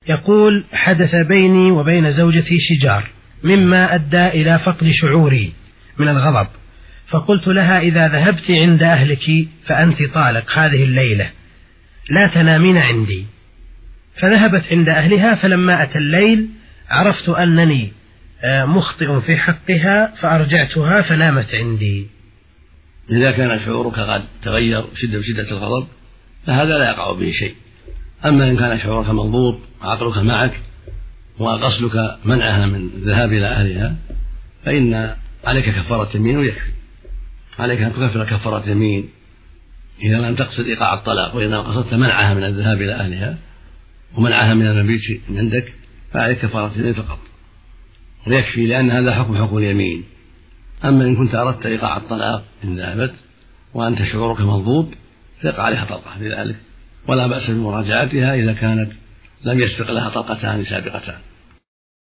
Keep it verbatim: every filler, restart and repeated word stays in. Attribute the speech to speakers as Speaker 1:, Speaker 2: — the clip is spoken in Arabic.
Speaker 1: يقول: حدث بيني وبين زوجتي شجار مما أدى إلى فقد شعوري من الغضب، فقلت لها: إذا ذهبت عند أهلك فأنت طالق هذه الليلة، لا تنامين عندي. فذهبت عند أهلها، فلما أتى الليل عرفت أنني مخطئ في حقها فأرجعتها فنامت عندي.
Speaker 2: إذا كان شعورك قد تغير شدة بشدة الغضب فهذا لا يقع به شيء. أما إن كان شعورك مضبوط وعقلك معك وقصدك منعها من الذهاب إلى أهلها فإن عليك كفارة يمين ويكفي. عليك أن تكفر كفارة يمين إذا لم تقصد إيقاع الطلاق، وإذا قصدت منعها من الذهاب إلى أهلها ومنعها من المبيت عندك فعليك كفارة يمين فقط ويكفي، لأن هذا حكم حكم اليمين. أما إن كنت أردت إيقاع الطلاق إن ذهبت وأنت شعورك مضبوط فيقع عليها طلقة لذلك، ولا بأس بمراجعتها إذا كانت لم يسبق لها طلقتان سابقتان.